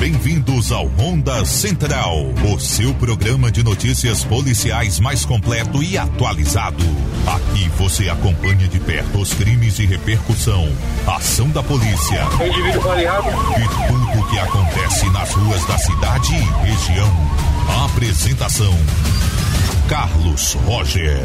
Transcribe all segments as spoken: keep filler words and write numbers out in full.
Bem-vindos ao Ronda Central, o seu programa de notícias policiais mais completo e atualizado. Aqui você acompanha de perto os crimes de repercussão, ação da polícia e tudo o que acontece nas ruas da cidade e região. A apresentação: Carlos Roger.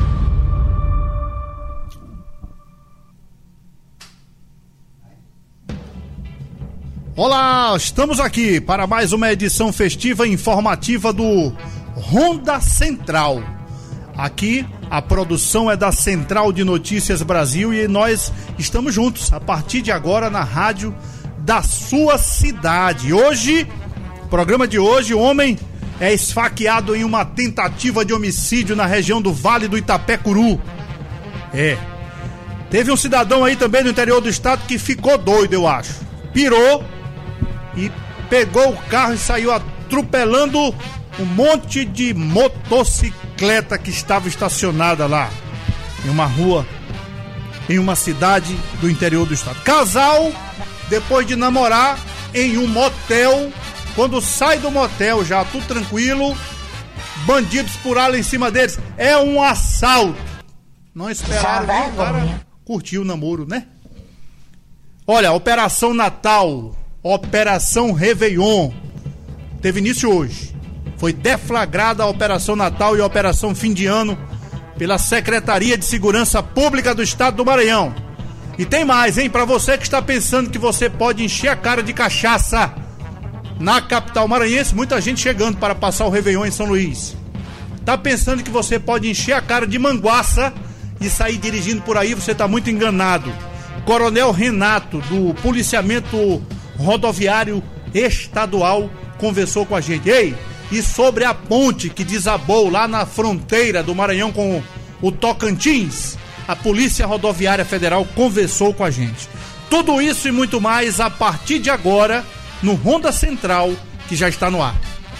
Olá, estamos aqui para mais uma edição festiva e informativa do Ronda Central. Aqui a produção é da Central de Notícias Brasil e nós estamos juntos a partir de agora na rádio da sua cidade. Hoje, programa de hoje, o homem é esfaqueado em uma tentativa de homicídio na região do Vale do Itapecuru. É. Teve um cidadão aí também do interior do estado que ficou doido, eu acho. Pirou e pegou o carro e saiu atropelando um monte de motocicleta que estava estacionada lá em uma rua, em uma cidade do interior do estado. Casal, depois de namorar em um motel, quando sai do motel já tudo tranquilo, bandidos pularam em cima deles. É um assalto. Não esperaram que o cara curtiu o namoro, né? Olha, Operação Natal, Operação Réveillon, teve início hoje. Foi deflagrada a Operação Natal e a Operação Fim de Ano pela Secretaria de Segurança Pública do Estado do Maranhão. E tem mais, hein? Pra você que está pensando que você pode encher a cara de cachaça na capital maranhense, muita gente chegando para passar o Réveillon em São Luís. Tá pensando que você pode encher a cara de manguaça e sair dirigindo por aí? Você tá muito enganado. Coronel Renato, do Policiamento Rodoviário Estadual, conversou com a gente. Ei, e sobre a ponte que desabou lá na fronteira do Maranhão com o Tocantins, a Polícia Rodoviária Federal conversou com a gente. Tudo isso e muito mais a partir de agora no Ronda Central, que já está no ar.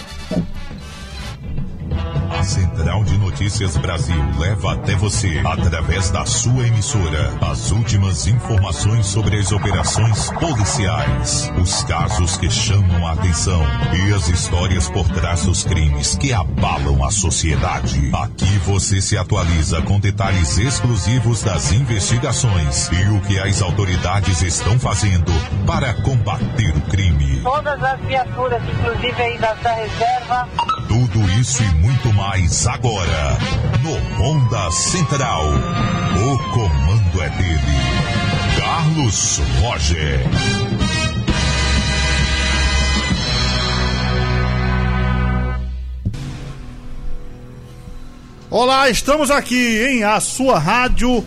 A Central de Notícias Brasil leva até você, através da sua emissora, as últimas informações sobre as operações policiais, os casos que chamam a atenção e as histórias por trás dos crimes que abalam a sociedade. Aqui você se atualiza com detalhes exclusivos das investigações e o que as autoridades estão fazendo para combater o crime. Todas as viaturas, inclusive aí da, da reserva. Tudo isso e muito mais agora no Ronda Central. O comando é dele, Carlos Roger. Olá, estamos aqui, hein? A sua rádio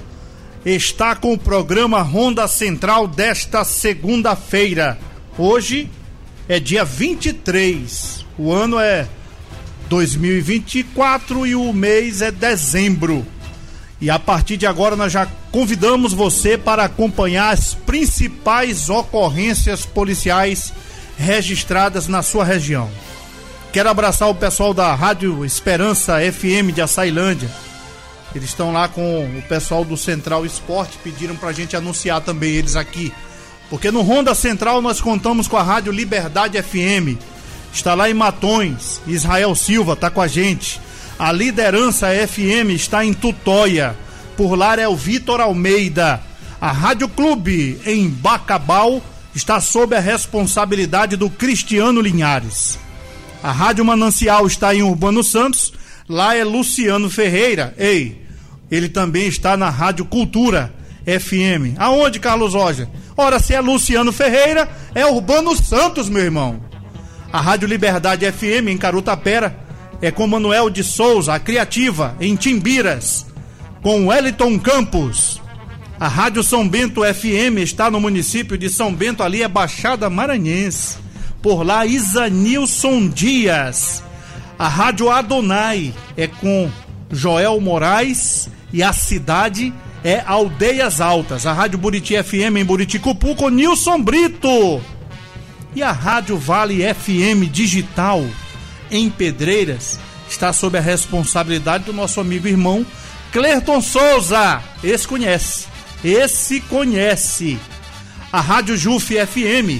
está com o programa Ronda Central desta segunda-feira. Hoje é dia vinte e três, o ano é dois mil e vinte e quatro e o mês é dezembro. E a partir de agora nós já convidamos você para acompanhar as principais ocorrências policiais registradas na sua região. Quero abraçar o pessoal da Rádio Esperança F M de Açailândia. Eles estão lá com o pessoal do Central Esporte, pediram pra gente anunciar também eles aqui. Porque no Ronda Central nós contamos com a Rádio Liberdade F M. Está lá em Matões, Israel Silva está com a gente. A Liderança F M está em Tutóia, por lá é o Vitor Almeida. A Rádio Clube em Bacabal está sob a responsabilidade do Cristiano Linhares. A Rádio Manancial está em Urbano Santos, lá é Luciano Ferreira. Ei, ele também está na Rádio Cultura F M. Aonde, Carlos Roger? Ora, se é Luciano Ferreira, é Urbano Santos, meu irmão. A Rádio Liberdade F M em Carutapera é com Manuel de Souza, a Criativa, em Timbiras, com Wellington Campos. A Rádio São Bento F M está no município de São Bento, ali é Baixada Maranhense. Por lá, Isanilson Dias. A Rádio Adonai é com Joel Moraes e a cidade é Aldeias Altas. A Rádio Buriti F M em Buriticupu com Nilson Brito. E a Rádio Vale F M Digital em Pedreiras está sob a responsabilidade do nosso amigo e irmão Clerton Souza. Esse conhece, esse conhece. A Rádio Juf F M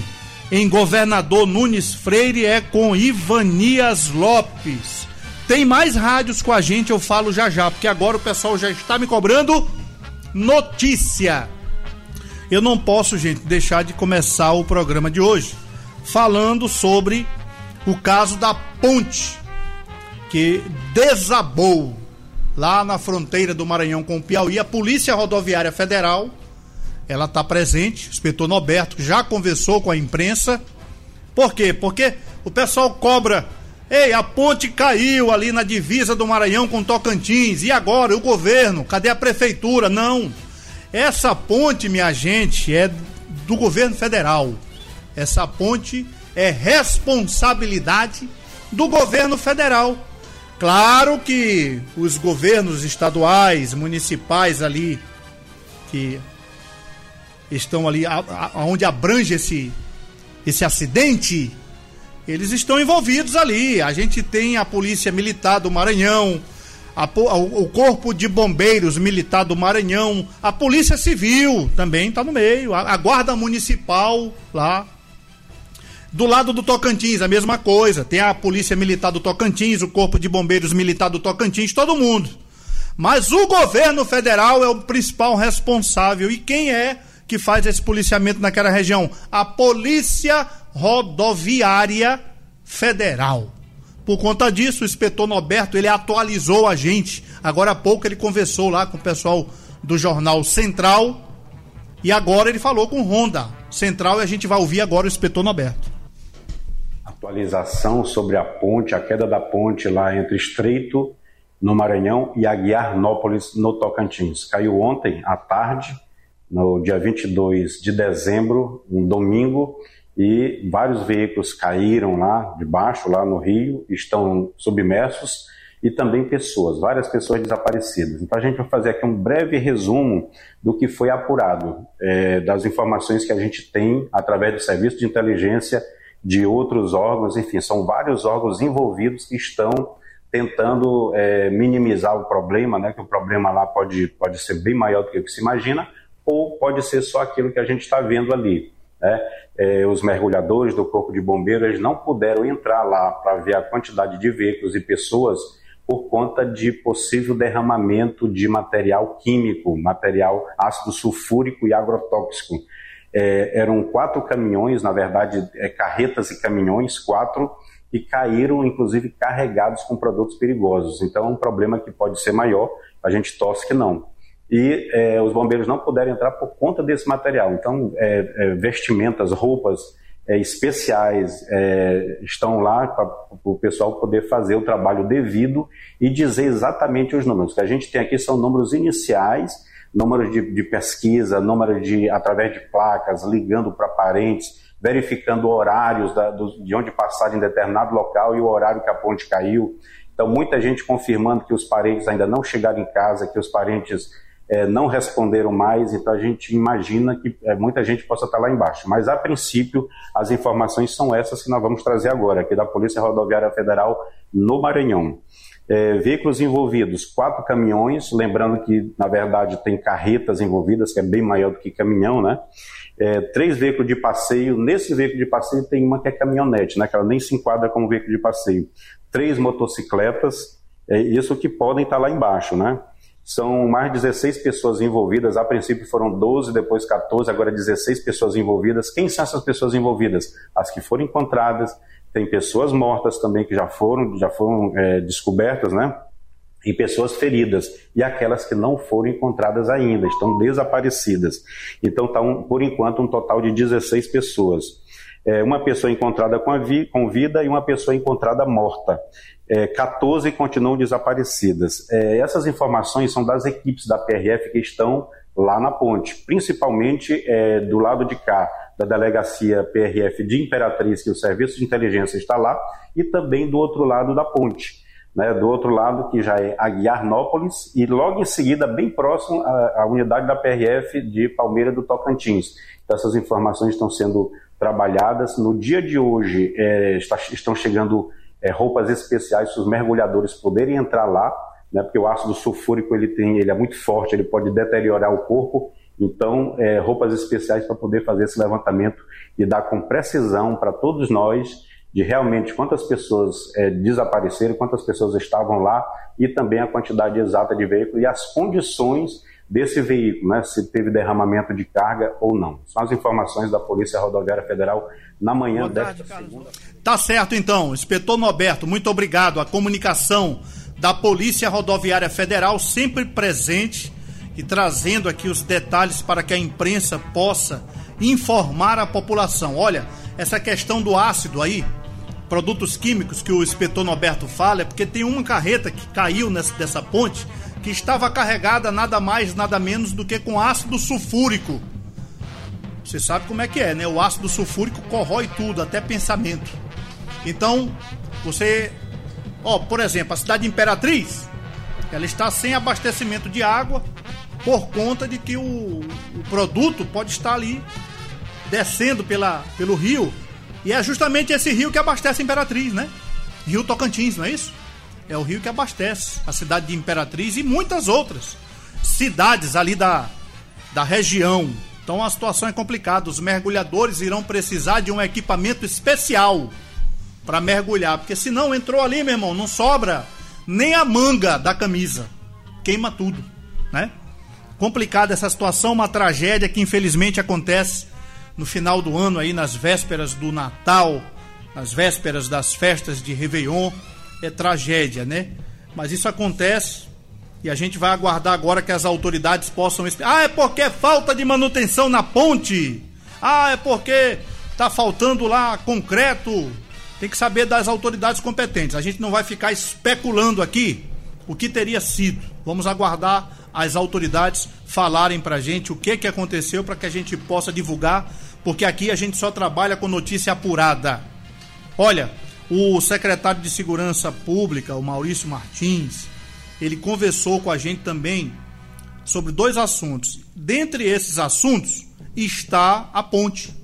em Governador Nunes Freire é com Ivanias Lopes. Tem mais rádios com a gente, eu falo já já, porque agora o pessoal já está me cobrando notícia. Eu não posso, gente, deixar de começar o programa de hoje falando sobre o caso da ponte que desabou lá na fronteira do Maranhão com o Piauí. A Polícia Rodoviária Federal, ela está presente, o inspetor Norberto já conversou com a imprensa. Por quê? Porque o pessoal cobra, ei, a ponte caiu ali na divisa do Maranhão com Tocantins, e agora, o governo, cadê a prefeitura? Não, essa ponte, minha gente, é do governo federal. Essa ponte é responsabilidade do governo federal. Claro que os governos estaduais, municipais ali, que estão ali, aonde abrange esse, esse acidente, eles estão envolvidos ali. A gente tem a Polícia Militar do Maranhão, a, o Corpo de Bombeiros Militar do Maranhão, a Polícia Civil também está no meio, a, a Guarda Municipal lá. Do lado do Tocantins, a mesma coisa. Tem a Polícia Militar do Tocantins, o Corpo de Bombeiros Militar do Tocantins, todo mundo. Mas o governo federal é o principal responsável. E quem é que faz esse policiamento naquela região? A Polícia Rodoviária Federal. Por conta disso, o inspetor Norberto, ele atualizou a gente. Agora há pouco ele conversou lá com o pessoal do Jornal Central. E agora ele falou com Honda Central, e a gente vai ouvir agora o inspetor Norberto. Atualização sobre a ponte, a queda da ponte lá entre Estreito, no Maranhão, e Aguiarnópolis, no Tocantins. Caiu ontem à tarde, no dia vinte e dois de dezembro, um domingo, e vários veículos caíram lá de baixo, lá no rio, estão submersos, e também pessoas, várias pessoas desaparecidas. Então a gente vai fazer aqui um breve resumo do que foi apurado, é, das informações que a gente tem através do serviço de inteligência de outros órgãos. Enfim, são vários órgãos envolvidos que estão tentando é, minimizar o problema, né, que o problema lá pode, pode ser bem maior do que o que se imagina, ou pode ser só aquilo que a gente está vendo ali. Né? É, os mergulhadores do Corpo de Bombeiros, eles não puderam entrar lá para ver a quantidade de veículos e pessoas por conta de possível derramamento de material químico, material ácido sulfúrico e agrotóxico. É, eram quatro caminhões, na verdade, é, carretas e caminhões, quatro, e caíram, inclusive, carregados com produtos perigosos. Então, é um problema que pode ser maior, a gente torce que não. E é, os bombeiros não puderam entrar por conta desse material. Então, é, é, vestimentas, roupas é, especiais é, estão lá para o pessoal poder fazer o trabalho devido e dizer exatamente os números. O que a gente tem aqui são números iniciais, números de, de pesquisa, números de, através de placas, ligando para parentes, verificando horários da, do, de onde passaram em determinado local e o horário que a ponte caiu. Então, muita gente confirmando que os parentes ainda não chegaram em casa, que os parentes é, não responderam mais. Então, a gente imagina que é, muita gente possa estar lá embaixo. Mas, a princípio, as informações são essas que nós vamos trazer agora, aqui da Polícia Rodoviária Federal no Maranhão. É, veículos envolvidos, quatro caminhões, lembrando que, na verdade, tem carretas envolvidas, que é bem maior do que caminhão, né? É, três veículos de passeio. Nesse veículo de passeio tem uma que é caminhonete, né? Que ela nem se enquadra como veículo de passeio. Três motocicletas, é isso que podem estar lá embaixo, né? São mais de dezesseis pessoas envolvidas. A princípio foram doze, depois quatorze, agora dezesseis pessoas envolvidas. Quem são essas pessoas envolvidas? As que foram encontradas. Tem pessoas mortas também que já foram, já foram é, descobertas, né? E pessoas feridas. E aquelas que não foram encontradas ainda, estão desaparecidas. Então, está, um, por enquanto, um total de dezesseis pessoas. É, uma pessoa encontrada com, a vi, com vida e uma pessoa encontrada morta. É, quatorze continuam desaparecidas. É, essas informações são das equipes da P R F que estão lá na ponte, principalmente é, do lado de cá, da delegacia P R F de Imperatriz, que o serviço de inteligência está lá, e também do outro lado da ponte, né, do outro lado que já é Aguiarnópolis, e logo em seguida, bem próximo, a, a unidade da P R F de Palmeira do Tocantins. Então, essas informações estão sendo trabalhadas. No dia de hoje, é, está, estão chegando é, roupas especiais para os mergulhadores poderem entrar lá, né, porque o ácido sulfúrico ele tem, ele é muito forte, ele pode deteriorar o corpo, Então, é, roupas especiais para poder fazer esse levantamento e dar com precisão para todos nós de realmente quantas pessoas é, desapareceram, quantas pessoas estavam lá e também a quantidade exata de veículo e as condições desse veículo, né, se teve derramamento de carga ou não. São as informações da Polícia Rodoviária Federal na manhã desta segunda. Tá certo então, Inspetor Norberto, muito obrigado. A comunicação da Polícia Rodoviária Federal sempre presente e trazendo aqui os detalhes para que a imprensa possa informar a população. Olha, essa questão do ácido aí, produtos químicos que o inspetor Norberto fala, é porque tem uma carreta que caiu nessa, dessa ponte que estava carregada nada mais, nada menos do que com ácido sulfúrico. Você sabe como é que é, né? O ácido sulfúrico corrói tudo, até pensamento. Então, você... Ó, por exemplo, a cidade de Imperatriz, ela está sem abastecimento de água por conta de que o, o produto pode estar ali descendo pela, pelo rio. E é justamente esse rio que abastece a Imperatriz, né? Rio Tocantins, não é isso? É o rio que abastece a cidade de Imperatriz e muitas outras cidades ali da, da região. Então a situação é complicada. Os mergulhadores irão precisar de um equipamento especial para mergulhar, porque se não entrou ali, meu irmão, não sobra nem a manga da camisa. Queima tudo, né? Complicada essa situação, uma tragédia que infelizmente acontece no final do ano aí, nas vésperas do Natal, nas vésperas das festas de Réveillon. É tragédia, né? Mas isso acontece e a gente vai aguardar agora que as autoridades possam... Ah, é porque é falta de manutenção na ponte. Ah, é porque tá faltando lá concreto. Tem que saber das autoridades competentes. A gente não vai ficar especulando aqui o que teria sido. Vamos aguardar as autoridades falarem pra gente o que que aconteceu para que a gente possa divulgar, porque aqui a gente só trabalha com notícia apurada. Olha, o secretário de Segurança Pública, o Maurício Martins, ele conversou com a gente também sobre dois assuntos. Dentre esses assuntos está a ponte.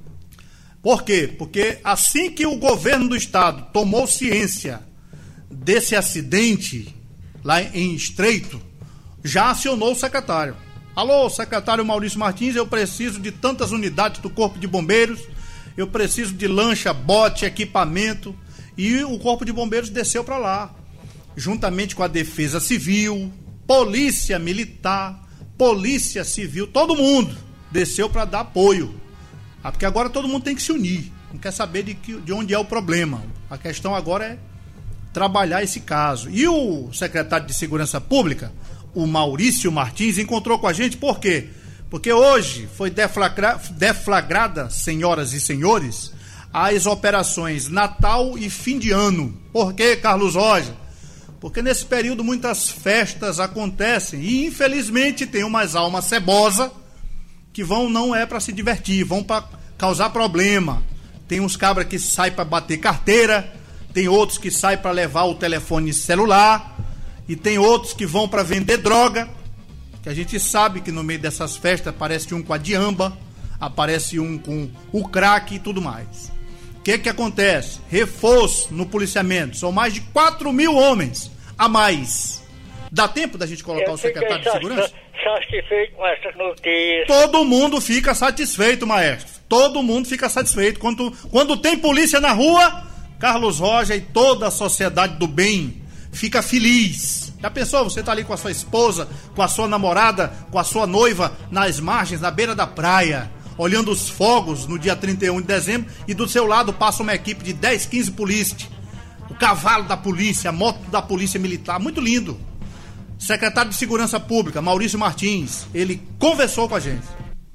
Por quê? Porque assim que o governo do estado tomou ciência desse acidente lá em Estreito, já acionou o secretário. Alô, secretário Maurício Martins, eu preciso de tantas unidades do Corpo de Bombeiros, eu preciso de lancha, bote, equipamento. E o Corpo de Bombeiros desceu para lá, juntamente com a Defesa Civil, Polícia Militar, Polícia Civil, todo mundo desceu para dar apoio. Ah, porque agora todo mundo tem que se unir, não quer saber de, que, de onde é o problema. A questão agora é trabalhar esse caso. E o secretário de Segurança Pública, o Maurício Martins, encontrou com a gente, por quê? Porque hoje foi deflagra, deflagrada, senhoras e senhores, as operações Natal e fim de ano. Por quê, Carlos Roger? Porque nesse período muitas festas acontecem e infelizmente tem umas almas cebosas que vão, não é para se divertir, vão para causar problema. Tem uns cabras que saem para bater carteira, tem outros que saem para levar o telefone celular e tem outros que vão para vender droga, que a gente sabe que no meio dessas festas aparece um com a diamba, aparece um com o crack e tudo mais. O que que acontece? Reforço no policiamento. São mais de quatro mil homens a mais. Dá tempo da gente colocar Eu o secretário de Segurança? Satisfeito com essas notícias. Todo mundo fica satisfeito, maestro. Todo mundo fica satisfeito. Quando, quando tem polícia na rua, Carlos Roger e toda a sociedade do bem fica feliz. Já pensou? Você tá ali com a sua esposa, com a sua namorada, com a sua noiva, nas margens, na beira da praia, olhando os fogos no dia trinta e um de dezembro, e do seu lado passa uma equipe de dez, quinze polícias, o cavalo da polícia, a moto da polícia militar, muito lindo. Secretário de Segurança Pública, Maurício Martins, ele conversou com a gente.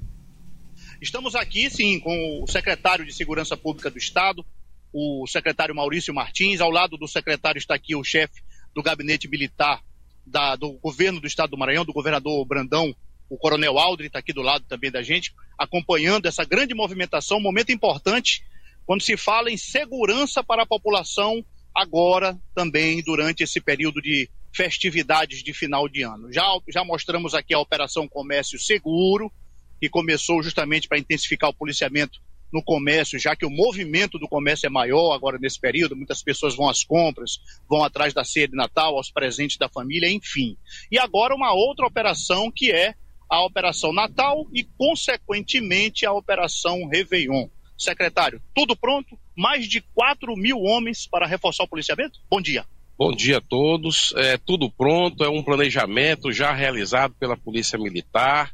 Estamos aqui, sim, com o secretário de Segurança Pública do Estado, o secretário Maurício Martins. Ao lado do secretário está aqui o chefe do gabinete militar da, do governo do Estado do Maranhão, do governador Brandão, o coronel Aldrin está aqui do lado também da gente, acompanhando essa grande movimentação, um momento importante quando se fala em segurança para a população, agora também durante esse período de festividades de final de ano. Já, já mostramos aqui a Operação Comércio Seguro, que começou justamente para intensificar o policiamento no comércio, já que o movimento do comércio é maior agora nesse período, muitas pessoas vão às compras, vão atrás da ceia de Natal, aos presentes da família, enfim. E agora uma outra operação que é a Operação Natal e, consequentemente, a Operação Réveillon. Secretário, tudo pronto? Mais de quatro mil homens para reforçar o policiamento? Bom dia. Bom dia a todos. É tudo pronto, é um planejamento já realizado pela Polícia Militar.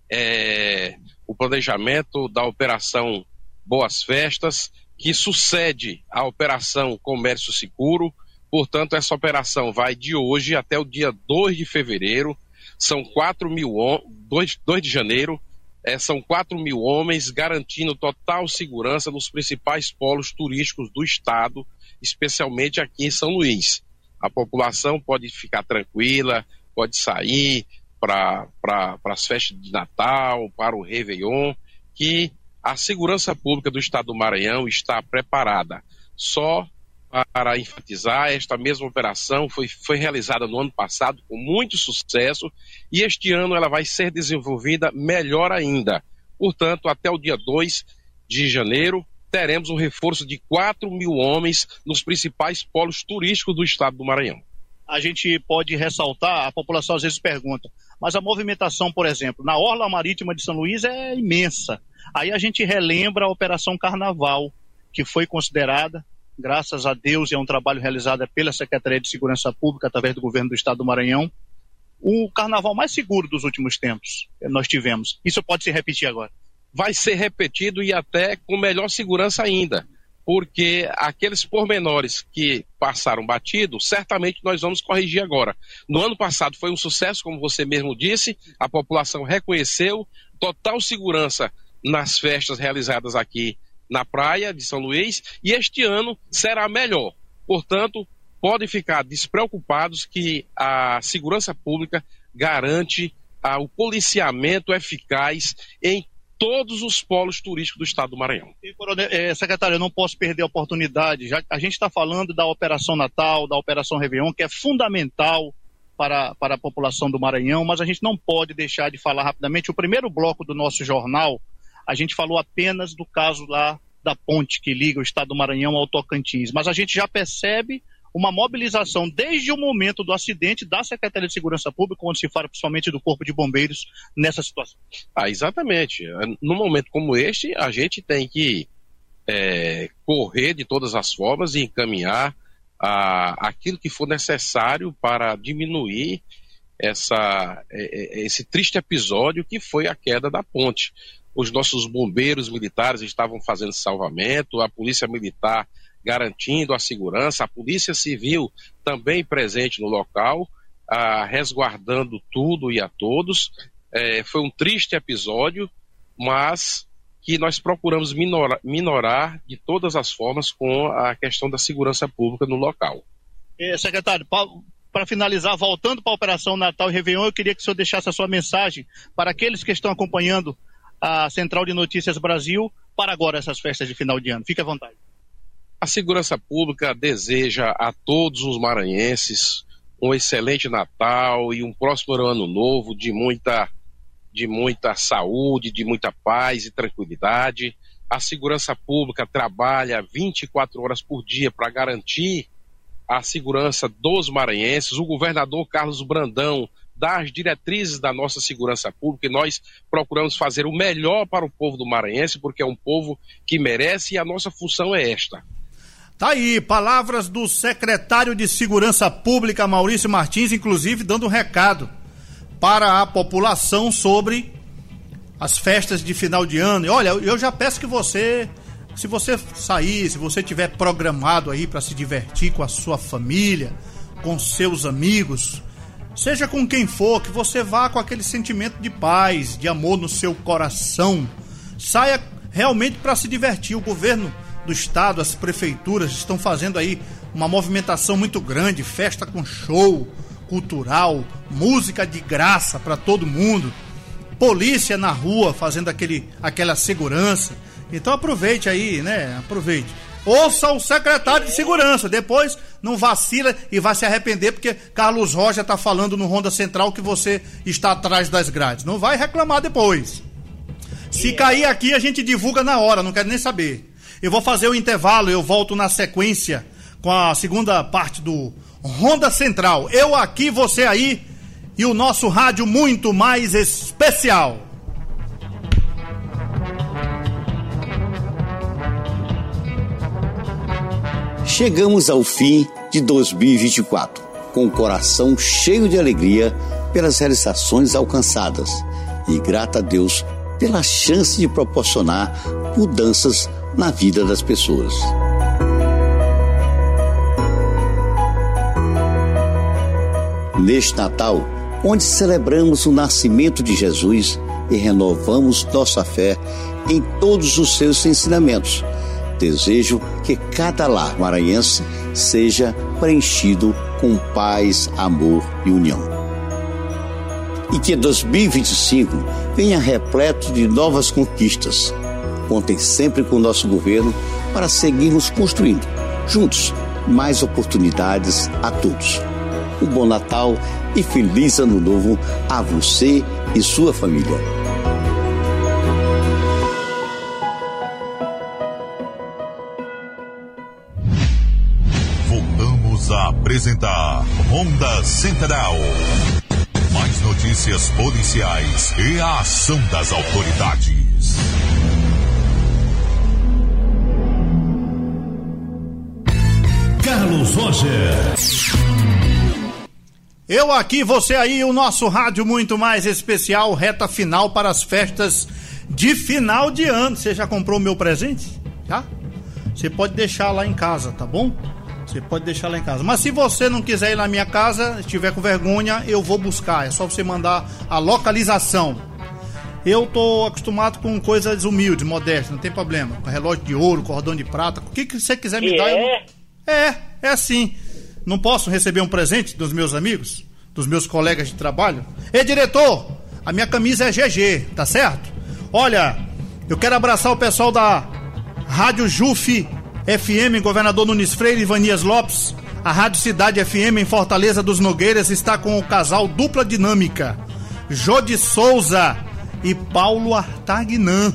É o planejamento da Operação Boas Festas, que sucede à Operação Comércio Seguro. Portanto, essa operação vai de hoje até o dia dois de fevereiro. São quatro mil, dois de janeiro, é, são quatro mil homens garantindo total segurança nos principais polos turísticos do estado, especialmente aqui em São Luís. A população pode ficar tranquila, pode sair para pra, as festas de Natal, para o Réveillon, que a segurança pública do estado do Maranhão está preparada. Só para enfatizar, esta mesma operação foi, foi realizada no ano passado com muito sucesso e este ano ela vai ser desenvolvida melhor ainda. Portanto, até o dia dois de janeiro, teremos um reforço de quatro mil homens nos principais polos turísticos do estado do Maranhão. A gente pode ressaltar, a população às vezes pergunta, mas a movimentação, por exemplo, na Orla Marítima de São Luís é imensa. Aí a gente relembra a Operação Carnaval, que foi considerada, graças a Deus, e é um trabalho realizado pela Secretaria de Segurança Pública, através do governo do estado do Maranhão, o carnaval mais seguro dos últimos tempos nós tivemos. Isso pode se repetir agora? Vai ser repetido e até com melhor segurança ainda, porque aqueles pormenores que passaram batido, certamente nós vamos corrigir agora. No ano passado foi um sucesso, como você mesmo disse, a população reconheceu, total segurança nas festas realizadas aqui na praia de São Luís, e este ano será melhor. Portanto, podem ficar despreocupados que a segurança pública garante ah, o policiamento eficaz em todos os polos turísticos do estado do Maranhão. E, coronel, é, secretário, eu não posso perder a oportunidade, já a gente está falando da Operação Natal, da Operação Réveillon, que é fundamental para, para a população do Maranhão, mas a gente não pode deixar de falar rapidamente. O primeiro bloco do nosso jornal, a gente falou apenas do caso lá da ponte que liga o estado do Maranhão ao Tocantins, mas a gente já percebe uma mobilização desde o momento do acidente da Secretaria de Segurança Pública, onde se fala principalmente do Corpo de Bombeiros nessa situação. Ah, exatamente. Num momento como este, a gente tem que é, correr de todas as formas e encaminhar a, aquilo que for necessário para diminuir essa, esse triste episódio que foi a queda da ponte. Os nossos bombeiros militares estavam fazendo salvamento, a Polícia Militar garantindo a segurança, a Polícia Civil também presente no local, ah, resguardando tudo e a todos. É, foi um triste episódio, mas que nós procuramos minorar, minorar de todas as formas com a questão da segurança pública no local. É, secretário, para finalizar, voltando para a Operação Natal e Réveillon, eu queria que o senhor deixasse a sua mensagem para aqueles que estão acompanhando a Central de Notícias Brasil para agora essas festas de final de ano. Fique à vontade. A segurança pública deseja a todos os maranhenses um excelente Natal e um próspero ano novo de muita, de muita saúde, de muita paz e tranquilidade. A segurança pública trabalha vinte e quatro horas por dia para garantir a segurança dos maranhenses. O governador Carlos Brandão dá as diretrizes da nossa segurança pública e nós procuramos fazer o melhor para o povo do maranhense, porque é um povo que merece e a nossa função é esta. Tá aí, palavras do secretário de Segurança Pública, Maurício Martins, inclusive dando um recado para a população sobre as festas de final de ano. E olha, eu já peço que você, se você sair, se você tiver programado aí para se divertir com a sua família, com seus amigos, seja com quem for, que você vá com aquele sentimento de paz, de amor no seu coração. Saia realmente para se divertir. O governo do estado, as prefeituras estão fazendo aí uma movimentação muito grande, festa com show cultural, música de graça para todo mundo, polícia na rua fazendo aquele, aquela segurança. Então aproveite aí, né? Aproveite. Ouça o secretário de Segurança, depois não vacila e vai se arrepender porque Carlos Rocha está falando no Ronda Central que você está atrás das grades. Não vai reclamar depois. Se cair aqui a gente divulga na hora, não quero nem saber. Eu vou fazer o intervalo, eu volto na sequência com a segunda parte do Ronda Central. Eu aqui, você aí, e o nosso rádio muito mais especial. Chegamos ao fim de dois mil e vinte e quatro, com o coração cheio de alegria pelas realizações alcançadas e grato a Deus pela chance de proporcionar mudanças na vida das pessoas. Neste Natal, onde celebramos o nascimento de Jesus e renovamos nossa fé em todos os seus ensinamentos, desejo que cada lar maranhense seja preenchido com paz, amor e união. E que dois mil e vinte e cinco venha repleto de novas conquistas. Contem sempre com o nosso governo para seguirmos construindo, juntos, mais oportunidades a todos. Um bom Natal e feliz Ano Novo a você e sua família. Voltamos a apresentar Ronda Central. Mais notícias policiais e a ação das autoridades. Carlos Roger. Eu aqui, você aí, o nosso rádio muito mais especial, reta final para as festas de final de ano. Você já comprou o meu presente? Já? Você pode deixar lá em casa, tá bom? Você pode deixar lá em casa. Mas se você não quiser ir na minha casa, estiver com vergonha, eu vou buscar. É só você mandar a localização. Eu tô acostumado com coisas humildes, modestas, não tem problema. Com relógio de ouro, cordão de prata, o que, que você quiser me dar. Eu não... É, é assim. Não posso receber um presente dos meus amigos, dos meus colegas de trabalho? Ei, diretor, a minha camisa é G G, tá certo? Olha, eu quero abraçar o pessoal da Rádio Juf F M, Governador Nunes Freire e Ivanias Lopes. A Rádio Cidade F M em Fortaleza dos Nogueiras está com o casal Dupla Dinâmica, Jodi Souza e Paulo Artagnan.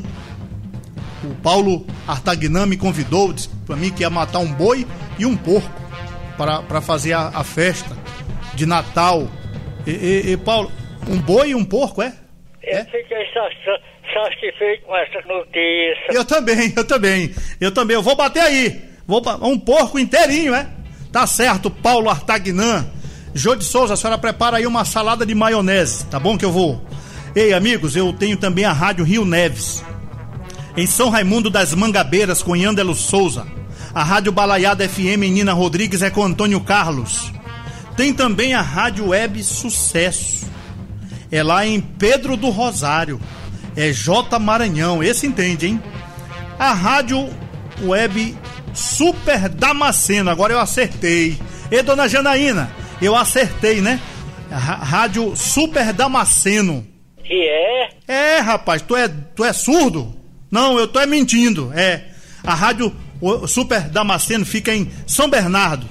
O Paulo Artagnan me convidou, disse pra mim que ia matar um boi e um porco para fazer a, a festa de Natal. E, e, e Paulo, um boi e um porco, é? Eu é? fiquei satisfeito com essa notícia. Eu também, eu também. Eu também, eu vou bater aí. Vou, um porco inteirinho, é? Tá certo, Paulo Artagnan. Jô de Souza, a senhora prepara aí uma salada de maionese, tá bom que eu vou? Ei, amigos, eu tenho também a Rádio Rio Neves, em São Raimundo das Mangabeiras, com Yandelo Souza. A Rádio Balaiada F M em Nina Rodrigues é com Antônio Carlos. Tem também a Rádio Web Sucesso, é lá em Pedro do Rosário, é J Maranhão, esse entende, hein? A Rádio Web Super Damasceno, agora eu acertei. E dona Janaína, eu acertei, né? A Rádio Super Damasceno. E é? É, rapaz, tu é, tu é surdo? Não, eu tô é mentindo, é. A Rádio Super Damasceno fica em São Bernardo.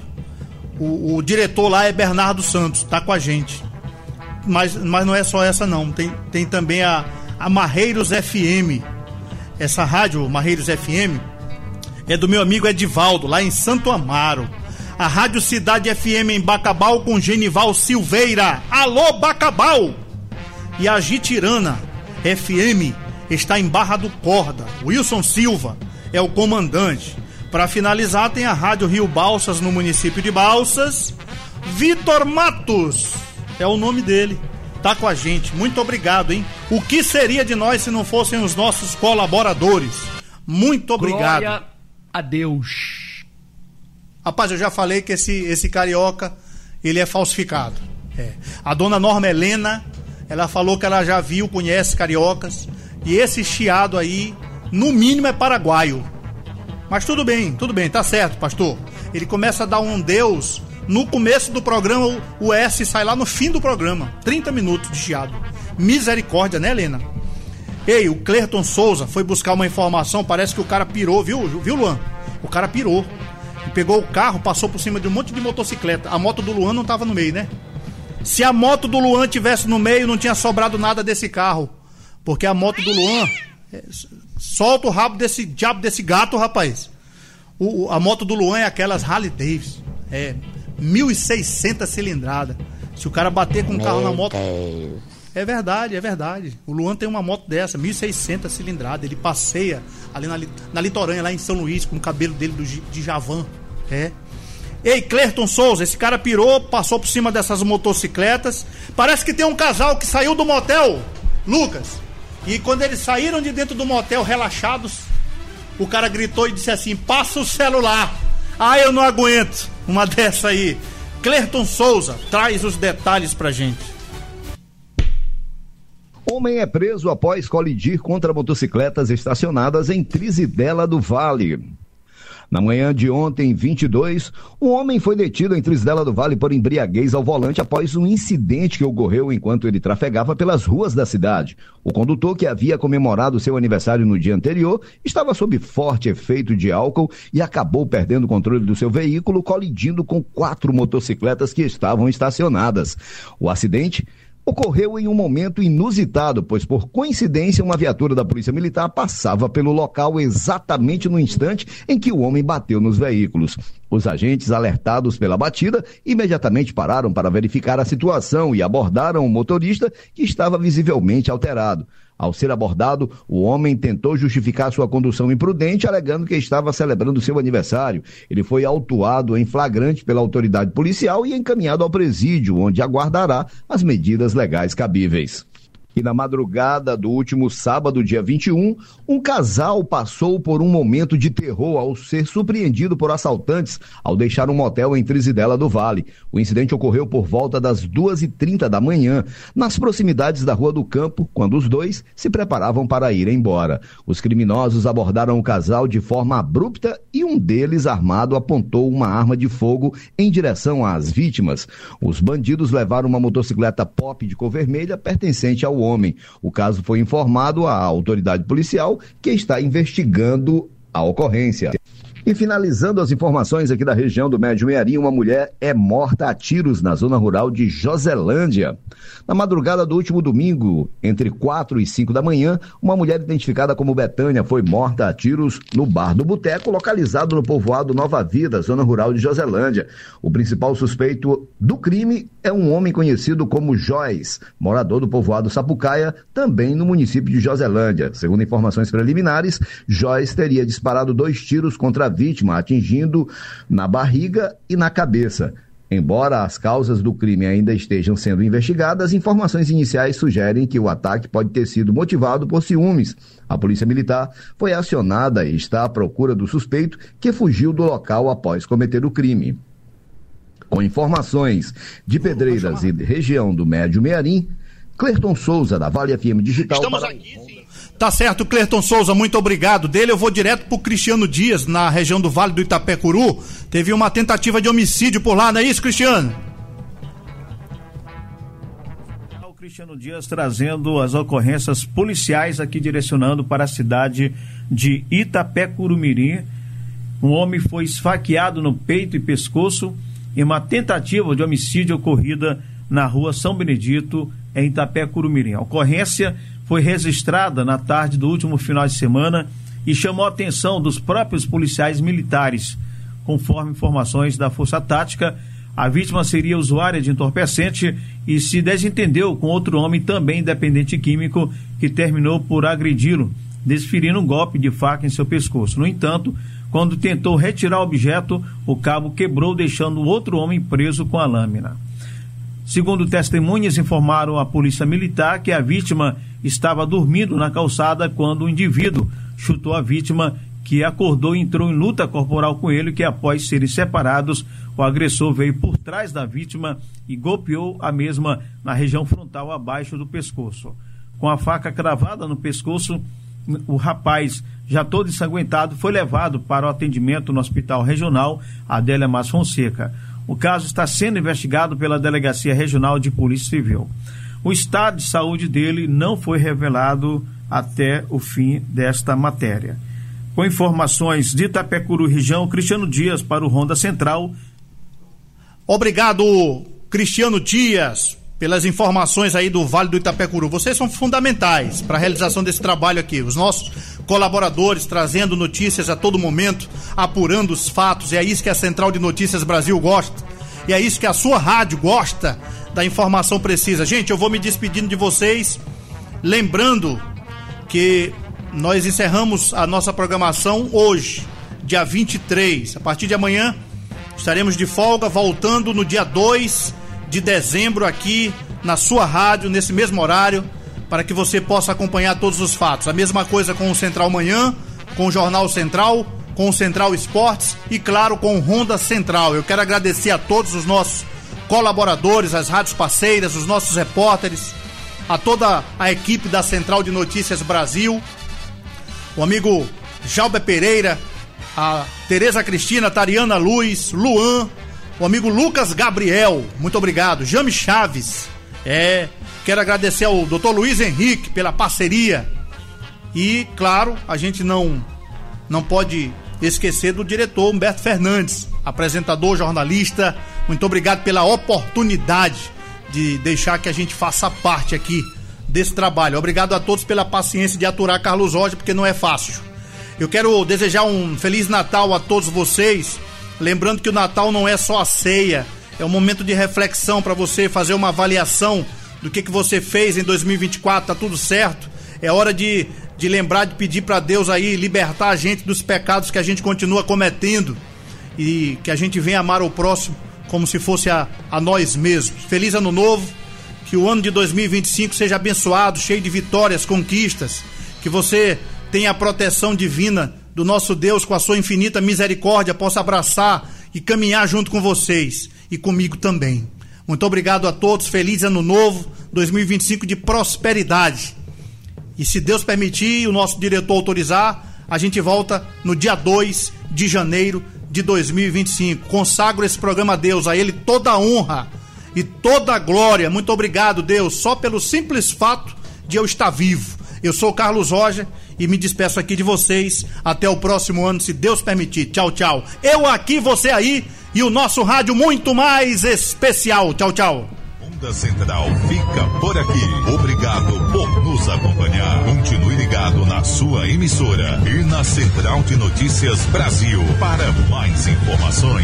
O, o diretor lá é Bernardo Santos, tá com a gente. Mas, mas não é só essa não, tem, tem também a, a Marreiros F M. Essa rádio, Marreiros F M, é do meu amigo Edivaldo, lá em Santo Amaro. A Rádio Cidade F M em Bacabal com Genival Silveira. Alô, Bacabal! E a Gitirana F M está em Barra do Corda. Wilson Silva é o comandante. Para finalizar, tem a Rádio Rio Balsas, no município de Balsas. Vitor Matos é o nome dele, tá com a gente. Muito obrigado, hein? O que seria de nós se não fossem os nossos colaboradores? Muito obrigado. Glória a Deus. Rapaz, eu já falei que esse, esse carioca, ele é falsificado. É. A dona Norma Helena, ela falou que ela já viu, conhece cariocas, e esse chiado aí, no mínimo, é paraguaio. Mas tudo bem, tudo bem, tá certo, pastor. Ele começa a dar um Deus no começo do programa, o S sai lá no fim do programa. trinta minutos de chiado. Misericórdia, né, Helena? Ei, o Clerton Souza foi buscar uma informação, parece que o cara pirou, viu, viu, Luan? O cara pirou. Ele pegou o carro, passou por cima de um monte de motocicleta. A moto do Luan não tava no meio, né? Se a moto do Luan tivesse no meio, não tinha sobrado nada desse carro. Porque a moto do Luan... É, solta o rabo desse diabo desse gato, rapaz. O, a moto do Luan é aquelas Harley Davidson. É mil e seiscentas cilindradas. Se o cara bater com o carro na moto... Deus. É verdade, é verdade. O Luan tem uma moto dessa, mil e seiscentos cilindrada. Ele passeia ali na, na litorânea, lá em São Luís, com o cabelo dele do, de Javan. É. Ei, Clerton Souza, esse cara pirou, passou por cima dessas motocicletas. Parece que tem um casal que saiu do motel, Lucas. E quando eles saíram de dentro do motel relaxados, o cara gritou e disse assim: passa o celular. Ah, eu não aguento uma dessa aí. Clerton Souza, traz os detalhes pra gente. Homem é preso após colidir contra motocicletas estacionadas em Trizidela do Vale. Na manhã de ontem, vinte e dois, um homem foi detido em Trizidela do Vale por embriaguez ao volante após um incidente que ocorreu enquanto ele trafegava pelas ruas da cidade. O condutor, que havia comemorado seu aniversário no dia anterior, estava sob forte efeito de álcool e acabou perdendo o controle do seu veículo, colidindo com quatro motocicletas que estavam estacionadas. O acidente ocorreu em um momento inusitado, pois por coincidência uma viatura da Polícia Militar passava pelo local exatamente no instante em que o homem bateu nos veículos. Os agentes, alertados pela batida, imediatamente pararam para verificar a situação e abordaram o motorista, que estava visivelmente alterado. Ao ser abordado, o homem tentou justificar sua condução imprudente, alegando que estava celebrando seu aniversário. Ele foi autuado em flagrante pela autoridade policial e encaminhado ao presídio, onde aguardará as medidas legais cabíveis. E na madrugada do último sábado, dia vinte e um, um casal passou por um momento de terror ao ser surpreendido por assaltantes ao deixar um motel em Trizidela do Vale. O incidente ocorreu por volta das duas e trinta da manhã, nas proximidades da Rua do Campo, quando os dois se preparavam para ir embora. Os criminosos abordaram o casal de forma abrupta e um deles, armado, apontou uma arma de fogo em direção às vítimas. Os bandidos levaram uma motocicleta Pop de cor vermelha pertencente ao homem. O caso foi informado à autoridade policial, que está investigando a ocorrência. E finalizando as informações aqui da região do Médio Mearim, uma mulher é morta a tiros na zona rural de Joselândia. Na madrugada do último domingo, entre quatro e cinco da manhã, uma mulher identificada como Betânia foi morta a tiros no Bar do Boteco, localizado no povoado Nova Vida, zona rural de Joselândia. O principal suspeito do crime é um homem conhecido como Joyce, morador do povoado Sapucaia, também no município de Joselândia. Segundo informações preliminares, Joyce teria disparado dois tiros contra a vítima, atingindo na barriga e na cabeça. Embora as causas do crime ainda estejam sendo investigadas, informações iniciais sugerem que o ataque pode ter sido motivado por ciúmes. A Polícia Militar foi acionada e está à procura do suspeito, que fugiu do local após cometer o crime. Com informações de Pedreiras e região do Médio Mearim, Clerton Souza, da Vale F M Digital. Estamos para... aqui, sim. Tá certo, Clerton Souza, muito obrigado. Dele eu vou direto pro Cristiano Dias, na região do Vale do Itapecuru. Teve uma tentativa de homicídio por lá, não é isso, Cristiano? O Cristiano Dias trazendo as ocorrências policiais aqui, direcionando para a cidade de Itapecuru-Mirim. Um homem foi esfaqueado no peito e pescoço em uma tentativa de homicídio ocorrida na rua São Benedito, em Itapecuru-Mirim. A ocorrência foi registrada na tarde do último final de semana e chamou a atenção dos próprios policiais militares. Conforme informações da Força Tática, a vítima seria usuária de entorpecente e se desentendeu com outro homem também dependente químico, que terminou por agredi-lo, desferindo um golpe de faca em seu pescoço. No entanto, quando tentou retirar o objeto, o cabo quebrou, deixando o outro homem preso com a lâmina. Segundo testemunhas, informaram à Polícia Militar que a vítima estava dormindo na calçada quando o indivíduo chutou a vítima, que acordou e entrou em luta corporal com ele, que após serem separados, o agressor veio por trás da vítima e golpeou a mesma na região frontal, abaixo do pescoço. Com a faca cravada no pescoço, o rapaz, já todo ensanguentado, foi levado para o atendimento no Hospital Regional Adélia Mas Fonseca. O caso está sendo investigado pela Delegacia Regional de Polícia Civil. O estado de saúde dele não foi revelado até o fim desta matéria. Com informações de Itapecuru região, Cristiano Dias para o Ronda Central. Obrigado, Cristiano Dias, pelas informações aí do Vale do Itapecuru. Vocês são fundamentais para a realização desse trabalho aqui. Os nossos colaboradores trazendo notícias a todo momento, apurando os fatos. E é isso que a Central de Notícias Brasil gosta. E é isso que a sua rádio gosta, da informação precisa. Gente, eu vou me despedindo de vocês, lembrando que nós encerramos a nossa programação hoje, dia vinte e três. A partir de amanhã estaremos de folga, voltando no dia dois de dezembro aqui na sua rádio, nesse mesmo horário, para que você possa acompanhar todos os fatos. A mesma coisa com o Central Manhã, com o Jornal Central, com o Central Esportes e, claro, com o Ronda Central. Eu quero agradecer a todos os nossos colaboradores, as rádios parceiras, os nossos repórteres, a toda a equipe da Central de Notícias Brasil, o amigo Jalber Pereira, a Tereza Cristina, Tariana Luz, Luan, o amigo Lucas Gabriel, muito obrigado, Jame Chaves, é, quero agradecer ao doutor Luiz Henrique pela parceria e, claro, a gente não, não pode esquecer do diretor Humberto Fernandes, apresentador, jornalista. Muito obrigado pela oportunidade de deixar que a gente faça parte aqui desse trabalho. Obrigado a todos pela paciência de aturar Carlos Rocha, porque não é fácil. Eu quero desejar um Feliz Natal a todos vocês, lembrando que o Natal não é só a ceia, é um momento de reflexão para você fazer uma avaliação do que, que você fez em dois mil e vinte e quatro, tá tudo certo? É hora de, de lembrar, de pedir para Deus aí libertar a gente dos pecados que a gente continua cometendo e que a gente venha amar o próximo como se fosse a, a nós mesmos. Feliz Ano Novo, que o ano de dois mil e vinte e cinco seja abençoado, cheio de vitórias, conquistas, que você tenha a proteção divina do nosso Deus com a sua infinita misericórdia, possa abraçar e caminhar junto com vocês e comigo também. Muito obrigado a todos, feliz Ano Novo, dois mil e vinte e cinco de prosperidade. E se Deus permitir e o nosso diretor autorizar, a gente volta no dia dois de janeiro de dois mil e vinte e cinco. Consagro esse programa a Deus, a Ele toda a honra e toda a glória. Muito obrigado, Deus, só pelo simples fato de eu estar vivo. Eu sou o Carlos Rocha e me despeço aqui de vocês. Até o próximo ano, se Deus permitir. Tchau, tchau. Eu aqui, você aí e o nosso rádio muito mais especial. Tchau, tchau. Onda Central fica por aqui. Obrigado por nos acompanhar. Continue ligado na sua emissora e na Central de Notícias Brasil para mais informações.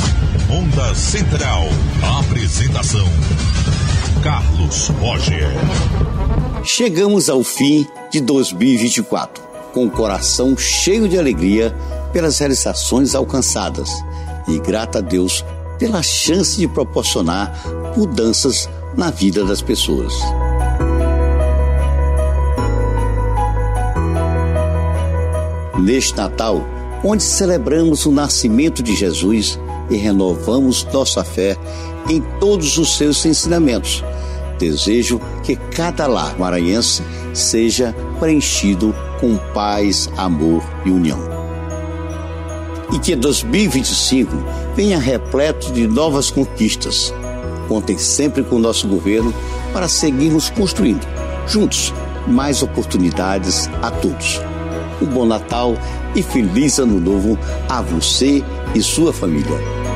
Onda Central. Apresentação: Carlos Roger. Chegamos ao fim de dois mil e vinte e quatro, com o coração cheio de alegria pelas realizações alcançadas e grato a Deus pela chance de proporcionar mudanças na vida das pessoas. Neste Natal, onde celebramos o nascimento de Jesus e renovamos nossa fé em todos os seus ensinamentos, desejo que cada lar maranhense seja preenchido com paz, amor e união. E que dois mil e vinte e cinco venha repleto de novas conquistas. Contem sempre com o nosso governo para seguirmos construindo, juntos, mais oportunidades a todos. Um bom Natal e feliz Ano Novo a você e sua família.